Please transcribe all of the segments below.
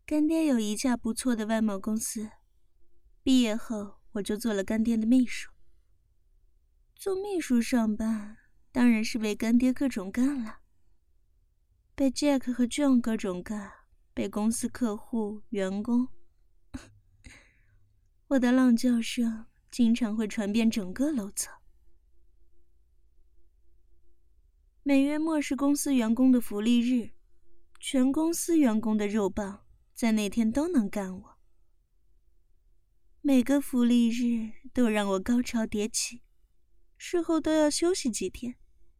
干爹有一家不错的外贸公司，毕业后我就做了干爹的秘书。做秘书上班，当然是被干爹各种干了，被 Jack 和 John 各种干，被公司客户、员工。我的浪叫声经常会传遍整个楼层。每月末是公司员工的福利日，全公司员工的肉棒在那天都能干我。每个福利日都让我高潮迭起，事后都要休息几天。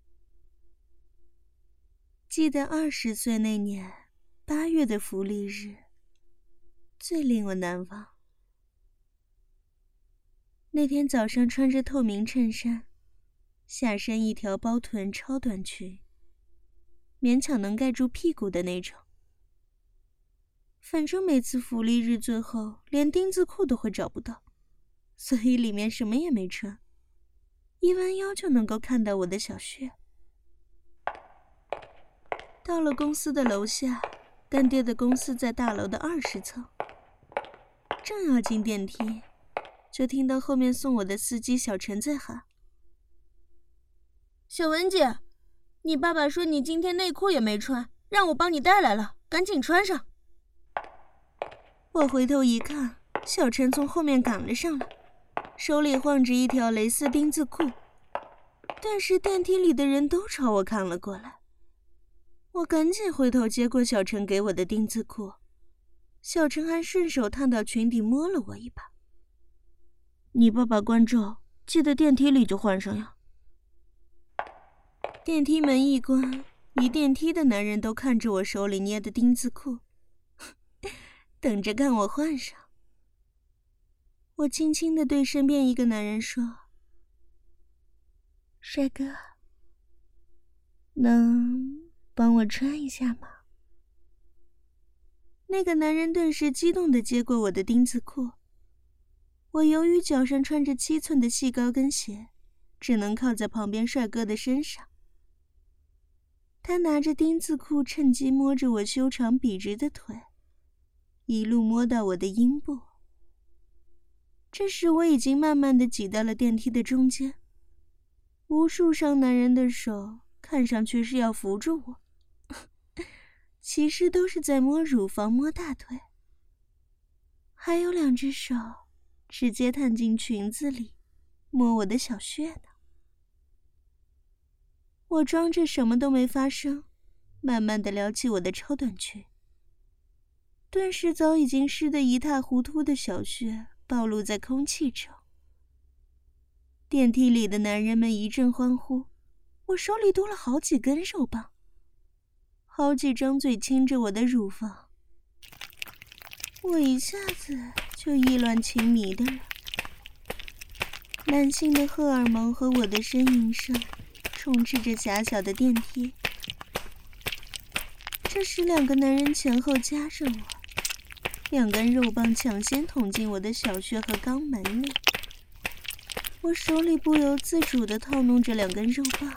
记得20岁那年8月的福利日，最令我难忘。那天早上穿着透明衬衫，下身一条包臀超短裙，勉强能盖住屁股的那种。反正每次福利日最后连丁字裤都会找不到，所以里面什么也没穿，一弯腰就能够看到我的小穴。到了公司的楼下，干爹的公司在大楼的20层，正要进电梯，就听到后面送我的司机小陈在喊：“小文姐，你爸爸说你今天内裤也没穿，让我帮你带来了，赶紧穿上。”我回头一看，小陈从后面赶了上来，手里晃着一条蕾丝丁字裤，但是电梯里的人都朝我看了过来。我赶紧回头接过小陈给我的丁字裤，小陈还顺手探到裙底摸了我一把。你爸爸关照，记得电梯里就换上呀。电梯门一关，一电梯的男人都看着我手里捏的丁字裤，等着看我换上。我轻轻地对身边一个男人说：“帅哥，能帮我穿一下吗？”那个男人顿时激动地接过我的丁字裤。我由于脚上穿着7寸的细高跟鞋，只能靠在旁边帅哥的身上。他拿着丁字裤趁机摸着我修长笔直的腿，一路摸到我的阴部。这时我已经慢慢地挤到了电梯的中间，无数上男人的手看上去是要扶住我，其实都是在摸乳房、摸大腿，还有2只手直接探进裙子里摸我的小穴呢。我装着什么都没发生，慢慢地撩起我的超短裙，顿时早已经湿得一塌糊涂的小穴暴露在空气中。电梯里的男人们一阵欢呼，我手里多了好几根肉棒，好几张嘴亲着我的乳房，我一下子就意乱情迷的了。男性的荷尔蒙和我的呻吟声充斥着狭小的电梯。这时2个男人前后夹着我，2根肉棒抢先捅进我的小穴和肛门里。我手里不由自主地套弄着2根肉棒。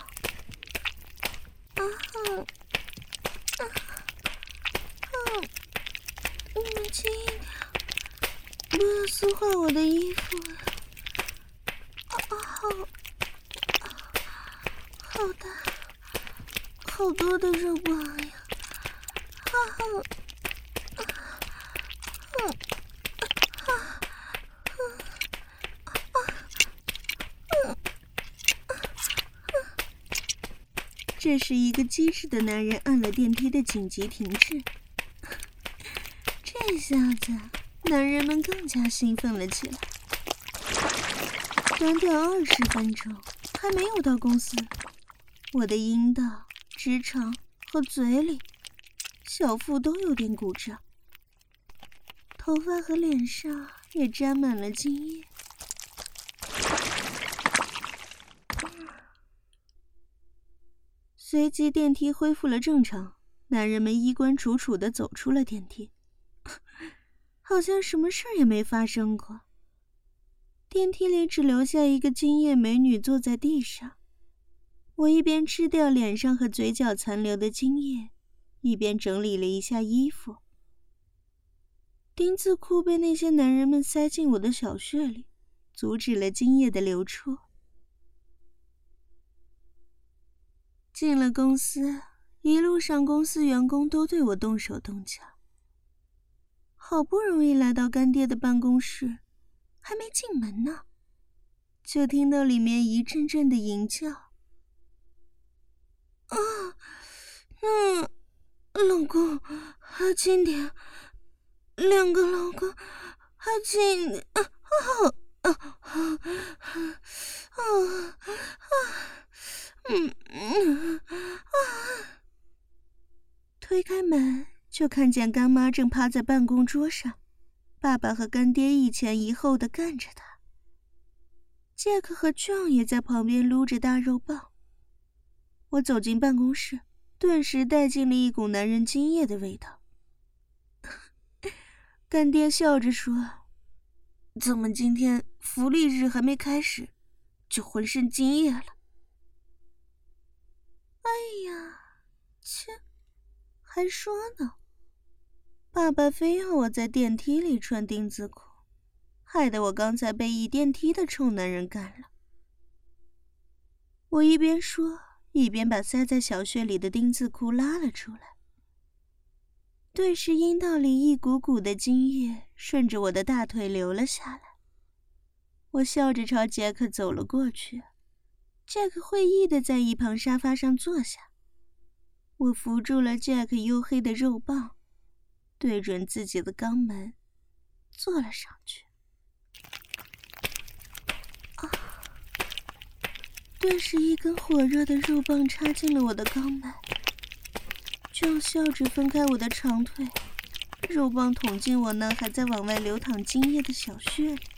你们轻一点，不要撕坏我的衣服呀！好大，好多的肉棒呀！这时一个机智的男人按了电梯的紧急停滞，这下子男人们更加兴奋了起来。短短20分钟还没有到公司，我的阴道、直肠和嘴里、小腹都有点鼓胀，头发和脸上也沾满了精液。随即电梯恢复了正常，男人们衣冠楚楚地走出了电梯，好像什么事也没发生过。电梯里只留下一个精液美女坐在地上，我一边吃掉脸上和嘴角残留的精液，一边整理了一下衣服。 丁字裤被那些男人们塞进我的小穴里，阻止了精液的流出。进了公司，一路上公司员工都对我动手动脚。好不容易来到干爹的办公室，还没进门呢，就听到里面一阵阵的淫叫。老公，还轻点，2个老公，还轻点，推开门，就看见干妈正趴在办公桌上，爸爸和干爹一前一后的干着她。杰克和 John 也在旁边撸着大肉棒。我走进办公室，顿时带进了一股男人精液的味道。干爹笑着说：“怎么今天福利日还没开始，就浑身精液了？”哎呀，切，还说呢，爸爸非要我在电梯里穿丁字裤，害得我刚才被一电梯的臭男人干了。我一边说，一边把塞在小穴里的丁字裤拉了出来。顿时阴道里一股股的精液顺着我的大腿流了下来。我笑着朝杰克走了过去，杰克会意地在一旁沙发上坐下。我扶住了杰克黝黑的肉棒，对准自己的肛门坐了上去。顿时一根火热的肉棒插进了我的肛门。John笑着分开我的长腿，肉棒捅进我那还在往外流淌精液的小穴里。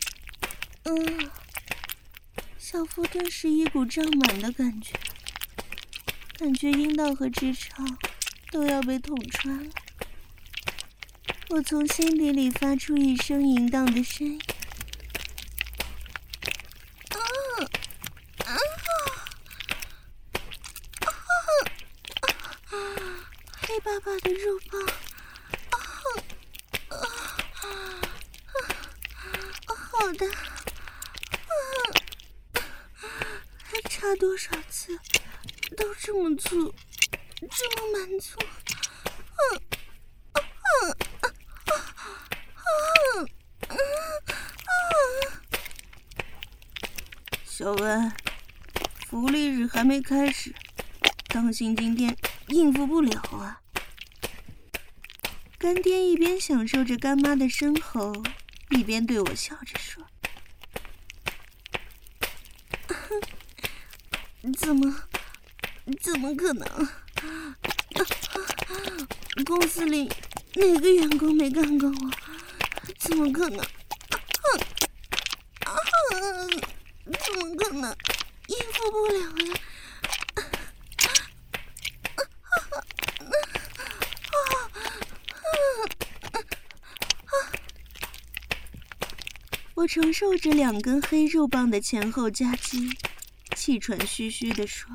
小腹顿时一股胀满的感觉，感觉阴道和直肠都要被捅穿了。我从心底里发出一声淫荡的呻吟。黑爸爸的肉棒，好的，还插多少次都这么粗，这么满足。小文，福利日还没开始，当心今天应付不了啊。干爹一边享受着干妈的深喉，一边对我笑着说：“怎么可能？公司里哪个员工没干过我？怎么可能？怎么可能应付不了呀？”我承受着2根黑肉棒的前后夹击，气喘吁吁地说：“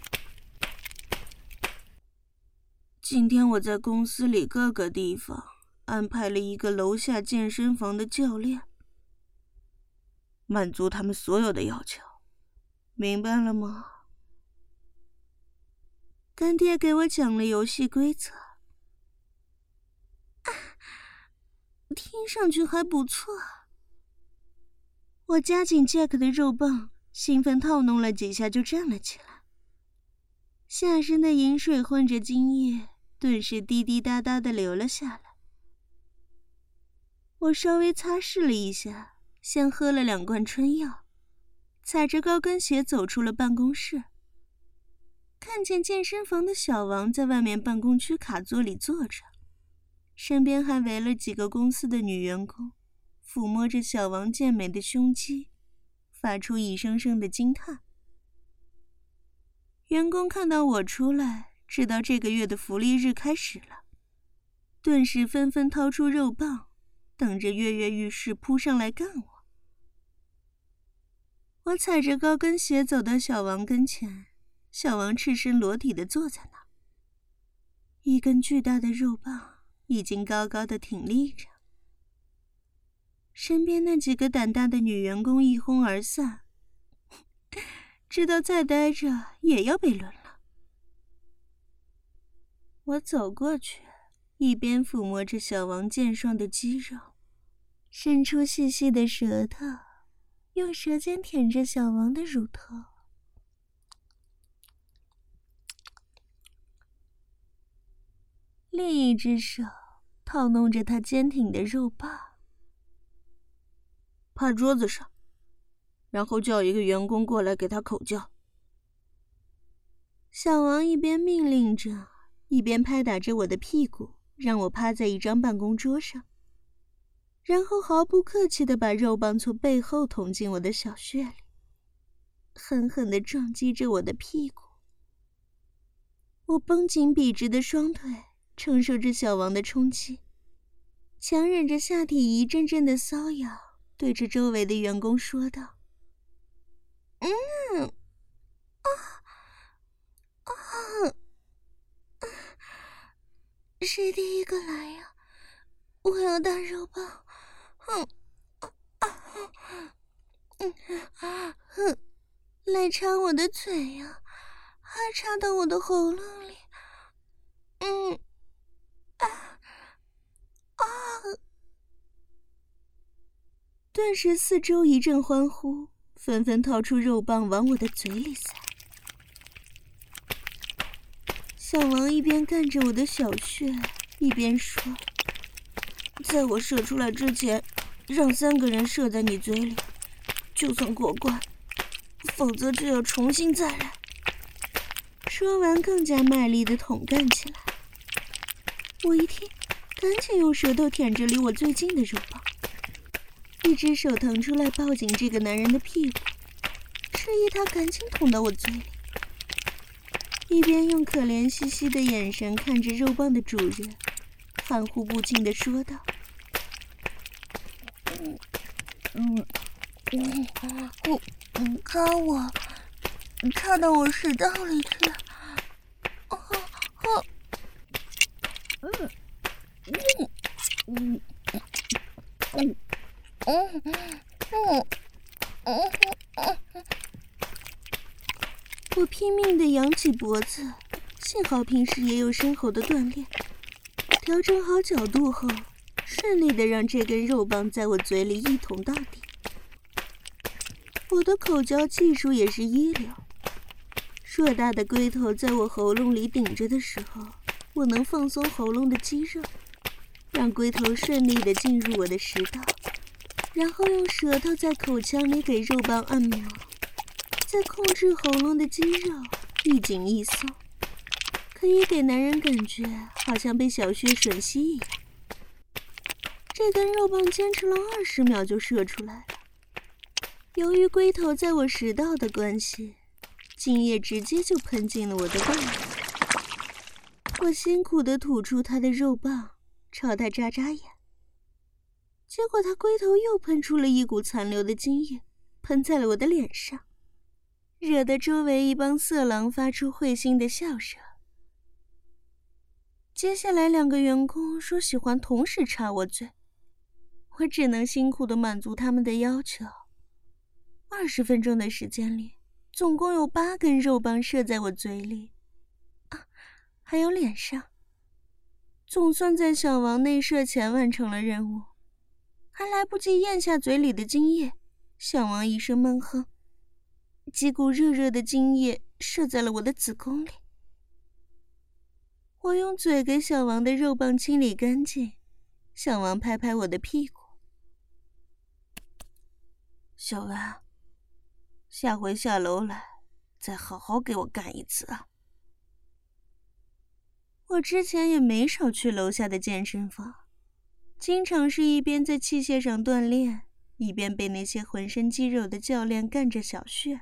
今天我在公司里各个地方安排了一个楼下健身房的教练，满足他们所有的要求，明白了吗？”干爹给我讲了游戏规则。听上去还不错。我夹紧杰克的肉棒，兴奋套弄了几下就站了起来。下身的饮水混着精液，顿时滴滴答答地流了下来。我稍微擦拭了一下，先喝了2罐春药，踩着高跟鞋走出了办公室。看见健身房的小王在外面办公区卡座里坐着，身边还围了几个公司的女员工，抚摸着小王健美的胸肌，发出一声声的惊叹。员工看到我出来，知道这个月的福利日开始了，顿时纷纷掏出肉棒，等着跃跃欲试扑上来干我。我踩着高跟鞋走到小王跟前，小王赤身裸体地坐在那儿，一根巨大的肉棒已经高高的挺立着， 身边那几个胆大的女员工一哄而散，知道再待着也要被轮了。我走过去，一边抚摸着小王健壮的肌肉，伸出细细的舌头，用舌尖舔着小王的乳头。另一只手套弄着他坚挺的肉棒。趴桌子上，然后叫一个员工过来给他口交。小王一边命令着，一边拍打着我的屁股，让我趴在一张办公桌上，然后毫不客气地把肉棒从背后捅进我的小穴里，狠狠地撞击着我的屁股。我绷紧笔直的双腿，承受着小王的冲击，强忍着下体一阵阵的瘙痒，对着周围的员工说道：谁第一个来呀？我要大肉棒！来插我的嘴呀，还插到我的喉咙里。顿时四周一阵欢呼，纷纷掏出肉棒往我的嘴里塞。小王一边干着我的小穴，一边说：在我射出来之前，让3个人射在你嘴里，就算过关，否则就要重新再来。说完更加卖力地捅干起来。我一听，赶紧用舌头舔着离我最近的肉棒，一只手腾出来抱紧这个男人的屁股，示意他赶紧捅到我嘴里，一边用可怜兮兮的眼神看着肉棒的主人，含糊不清地说道：插到我食道里去。我拼命地扬起脖子，幸好平时也有深厚的锻炼，调整好角度后，顺利地让这根肉棒在我嘴里一捅到底。我的口交技术也是一流，硕大的龟头在我喉咙里顶着的时候，我能放松喉咙的肌肉，让龟头顺利地进入我的食道，然后用舌头在口腔里给肉棒按摩，再控制喉咙的肌肉一紧一松，可以给男人感觉好像被小穴吮吸一样。这根肉棒坚持了20秒就射出来了。由于龟头在我食道的关系，精液直接就喷进了我的胃里。我辛苦地吐出他的肉棒，朝他眨眨眼，结果他龟头又喷出了一股残留的精液，喷在了我的脸上，惹得周围一帮色狼发出会心的笑声。接下来2个员工说喜欢同时插我嘴，我只能辛苦地满足他们的要求。20分钟的时间里，总共有8根肉棒射在我嘴里，还有脸上。总算在小王内射前完成了任务，还来不及咽下嘴里的精液，小王一声闷哼，几股热热的精液射在了我的子宫里。我用嘴给小王的肉棒清理干净，小王拍拍我的屁股：小文，下回下楼来再好好给我干一次啊。我之前也没少去楼下的健身房，经常是一边在器械上锻炼，一边被那些浑身肌肉的教练干着小穴。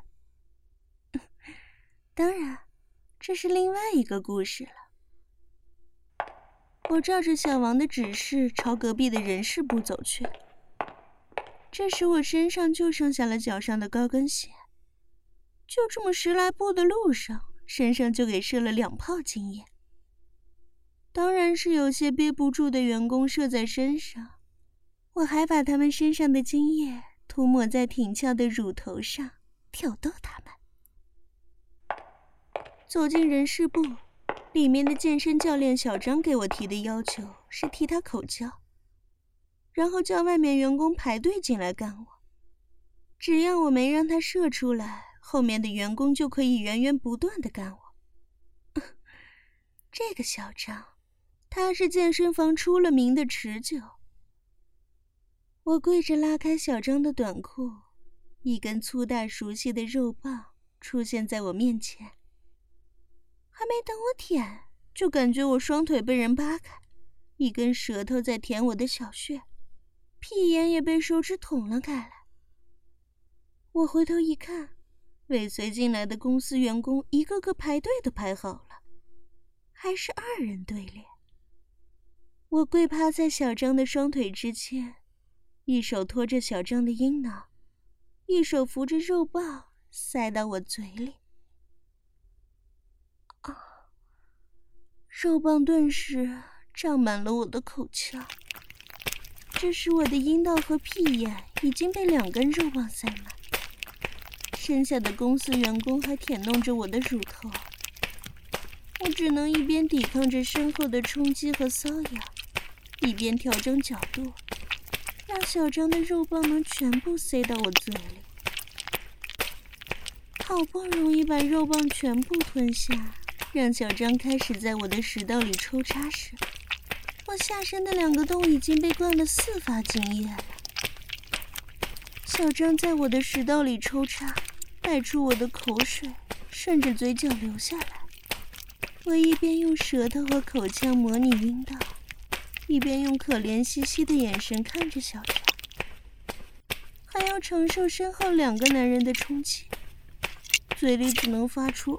当然，这是另外一个故事了。我照着小王的指示朝隔壁的人事部走去。这时我身上就剩下了脚上的高跟鞋，就这么10来步的路上，身上就给射了2泡精液。当然是有些憋不住的员工射在身上， 我还把他们身上的精液涂抹在挺翘的乳头上，挑逗他们。走进人事部，里面的健身教练小张给我提的要求是替他口交，然后叫外面员工排队进来干我。只要我没让他射出来，后面的员工就可以源源不断地干我。这个小张，他是健身房出了名的持久。我跪着拉开小张的短裤，一根粗大熟悉的肉棒出现在我面前。还没等我舔，就感觉我双腿被人扒开，一根舌头在舔我的小穴，屁眼也被手指捅了开来。我回头一看，尾随进来的公司员工一个个排队都排好了，还是2人队列。我跪趴在小张的双腿之间，一手托着小张的阴囊，一手扶着肉棒塞到我嘴里。肉棒顿时胀满了我的口腔，这时我的阴道和屁眼已经被2根肉棒塞满。剩下的公司员工还舔弄着我的乳头，我只能一边抵抗着身后的冲击和瘙痒，一边调整角度，让小张的肉棒能全部塞到我嘴里。好不容易把肉棒全部吞下，让小张开始在我的食道里抽插时，我下身的2个洞已经被灌了4发精液了。小张在我的食道里抽插，带出我的口水顺着嘴角流下来。我一边用舌头和口腔模拟阴道，一边用可怜兮兮的眼神看着小张，还要承受身后2个男人的冲击，嘴里只能发出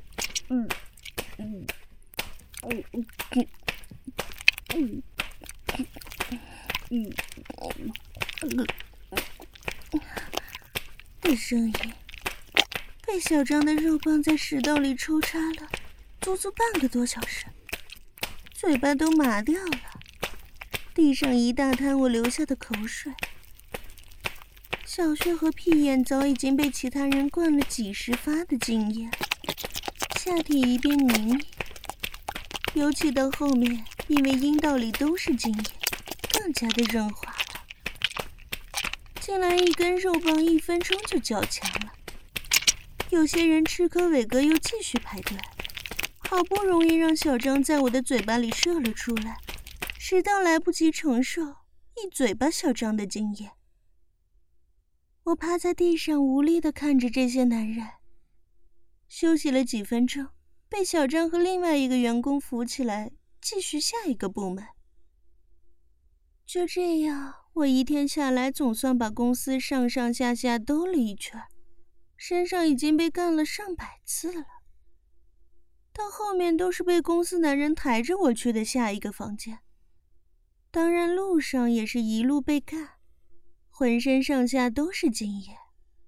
的声音。被小张的肉棒在食道里抽插了足足半个多小时，嘴巴都麻掉了，地上一大滩我流下的口水。小穴和屁眼早已经被其他人灌了几十发的精液，下体一边泥泞，尤其到后面，因为阴道里都是精液，更加的润滑了。竟然1根肉棒1分钟就交强了。有些人吃颗伟哥又继续排队，好不容易让小张在我的嘴巴里射了出来，食道来不及承受，一嘴巴小张的精液。我趴在地上无力地看着这些男人，休息了几分钟，被小张和另外1个员工扶起来，继续下一个部门。就这样，我一天下来总算把公司上上下下兜了一圈，身上已经被干了上百次了。到后面都是被公司男人抬着我去的下一个房间，当然路上也是一路被干，浑身上下都是精液。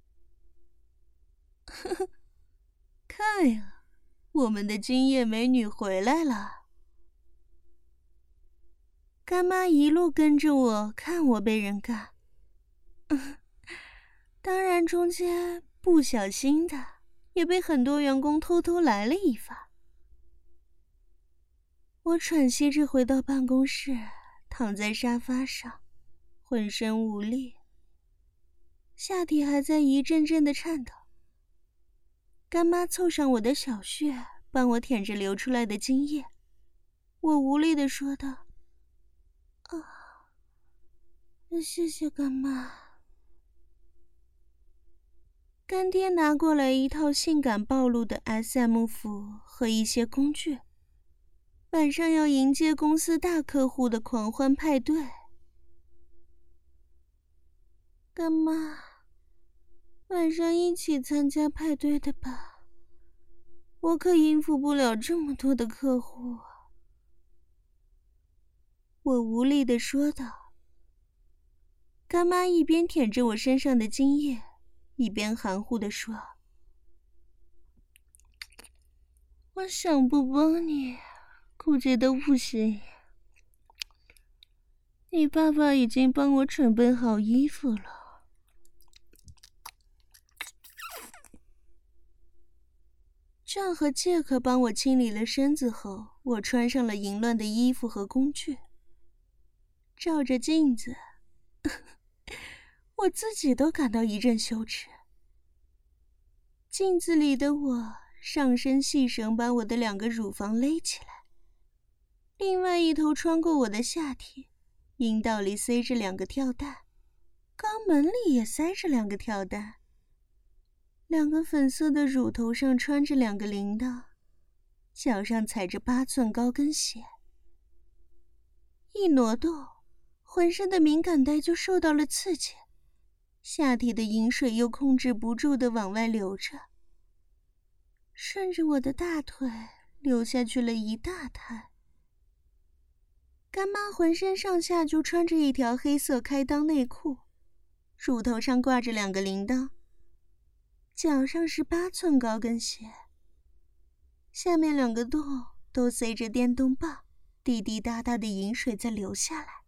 呵呵，看呀，我们的精液美女回来了。干妈一路跟着我看我被人干，当然中间不小心的也被很多员工偷偷来了一发。我喘息着回到办公室，躺在沙发上，浑身无力，下体还在一阵阵的颤抖。干妈凑上我的小穴，帮我舔着流出来的精液。我无力地说道：谢谢干妈。干爹拿过来一套性感暴露的 SM 服和一些工具，晚上要迎接公司大客户的狂欢派对。干妈，晚上一起参加派对的吧？我可应付不了这么多的客户。我无力地说道。干妈一边舔着我身上的精液，一边含糊地说：我想不帮你，估计都不行。 你爸爸已经帮我准备好衣服了。John 和杰克帮我清理了身子后，我穿上了淫乱的衣服和工具。照着镜子，我自己都感到一阵羞耻。镜子里的我，上身细绳把我的2个乳房勒起来，另外一头穿过我的下体，阴道里塞着2个跳蛋，肛门里也塞着2个跳蛋。2个粉色的乳头上穿着2个铃铛，脚上踩着8寸高跟鞋。一挪动，浑身的敏感带就受到了刺激，下体的饮水又控制不住地往外流着，顺着我的大腿流下去了一大滩。干妈浑身上下就穿着一条黑色开裆内裤，乳头上挂着2个铃铛，脚上是8寸高跟鞋，下面2个洞都塞着电动棒，滴滴答答的饮水在流下来。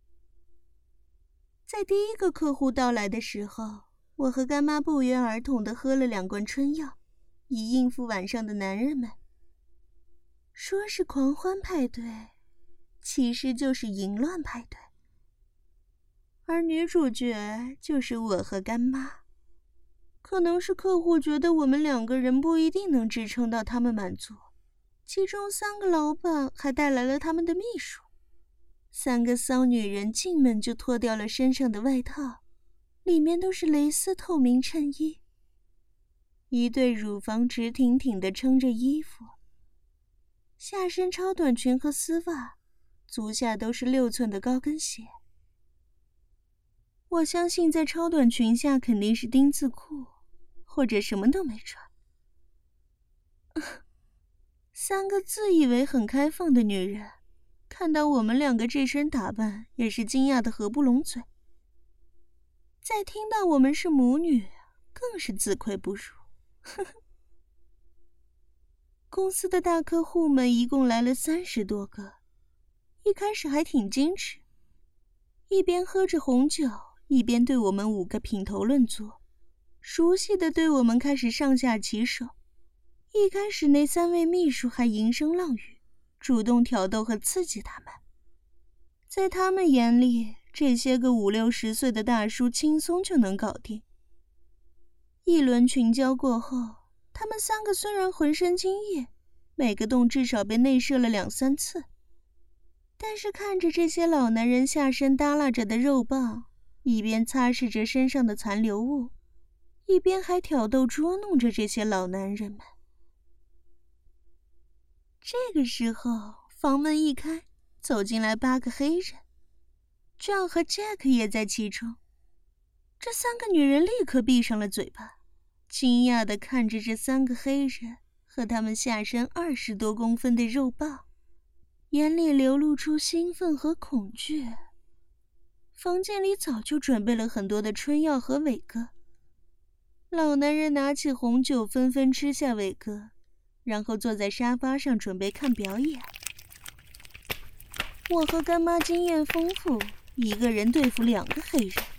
在第1个客户到来的时候，我和干妈不约而同地喝了2罐春药，以应付晚上的男人们。说是狂欢派对，其实就是淫乱派对。而女主角就是我和干妈。可能是客户觉得我们2个人不一定能支撑到他们满足，其中3个老板还带来了他们的秘书。3个骚女人进门就脱掉了身上的外套，里面都是蕾丝透明衬衣，一对乳房直挺挺地撑着衣服，下身超短裙和丝袜，足下都是6寸的高跟鞋。我相信在超短裙下肯定是丁字裤，或者什么都没穿。3个自以为很开放的女人，看到我们2个这身打扮，也是惊讶的合不拢嘴。再听到我们是母女，更是自愧不如。公司的大客户们一共来了30多个，一开始还挺矜持，一边喝着红酒，一边对我们5个品头论足，熟悉的对我们开始上下其手。一开始那3位秘书还淫声浪语，主动挑逗和刺激他们。在他们眼里，这些个50、60岁的大叔轻松就能搞定。一轮群交过后，他们3个虽然浑身精液，每个洞至少被内射了2、3次，但是看着这些老男人下身耷拉着的肉棒，一边擦拭着身上的残留物，一边还挑逗捉弄着这些老男人们。这个时候，房门一开，走进来8个黑人，John 和 Jack 也在其中。这3个女人立刻闭上了嘴巴，惊讶地看着这3个黑人和他们下身20多公分的肉棒，眼里流露出兴奋和恐惧。房间里早就准备了很多的春药和伟哥，老男人拿起红酒纷纷吃下伟哥，然后坐在沙发上准备看表演。我和干妈经验丰富，一个人对付2个黑人。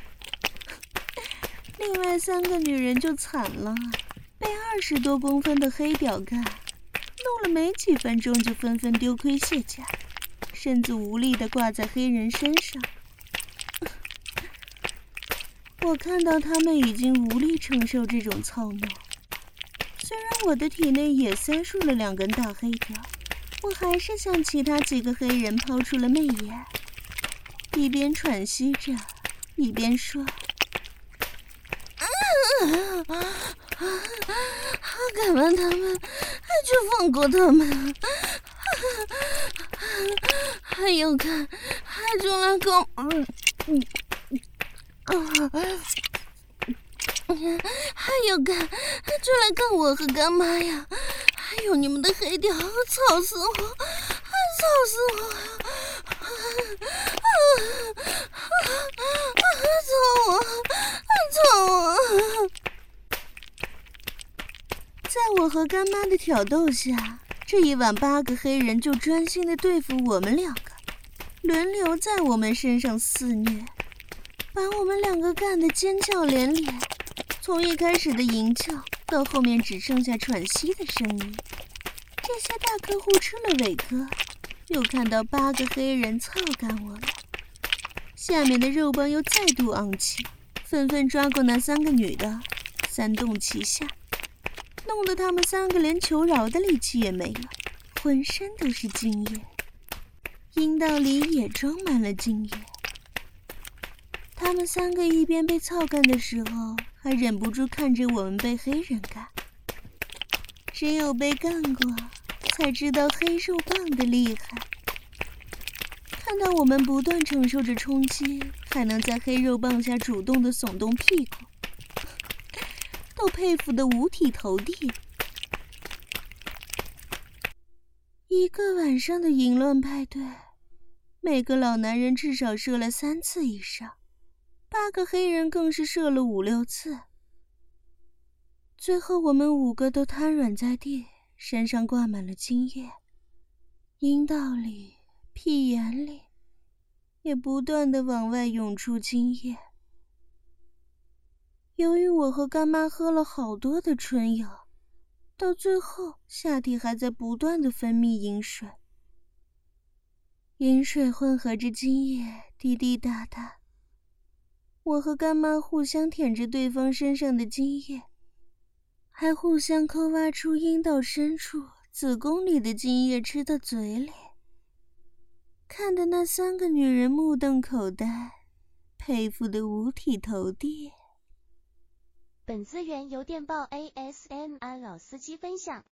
另外3个女人就惨了，被20多公分的黑屌干弄了没几分钟就纷纷丢盔卸甲，身子无力地挂在黑人身上。我看到他们已经无力承受这种操弄，虽然我的体内也塞入了2根大黑屌，我还是向其他几个黑人抛出了媚眼，一边喘息着，一边说：“干完他们，就放过他们。还有看，就来搞，还有干，就来干我和干妈呀！还有你们的黑屌，操死我！操死我！操我！操我！”在我和干妈的挑逗下，这一晚8个黑人就专心地对付我们2个。 轮流在我们身上肆虐，把我们两个干得尖叫连连。从一开始的吟叫，到后面只剩下喘息的声音。这些大客户吃了伟哥，又看到8个黑人操干我们，下面的肉棒又再度昂起，纷纷抓过那3个女的，3动齐下，弄得他们3个连求饶的力气也没了，浑身都是精液，阴道里也装满了精液。他们3个一边被操干的时候，还忍不住看着我们被黑人干。只有被干过，才知道黑肉棒的厉害。看到我们不断承受着冲击，还能在黑肉棒下主动的耸动屁股，都佩服得五体投地。一个晚上的淫乱派对，每个老男人至少射了3次以上，8个黑人更是射了5、6次。最后我们5个都瘫软在地，身上挂满了精液，阴道里、屁眼里也不断地往外涌出精液。由于我和干妈喝了好多的春药，到最后下体还在不断地分泌饮水，饮水混合着精液滴滴答答。我和干妈互相舔着对方身上的精液，还互相抠挖出阴道深处、子宫里的精液吃到嘴里，看得那3个女人目瞪口呆，佩服得五体投地。 本资源由电报 ASMR 老司机分享。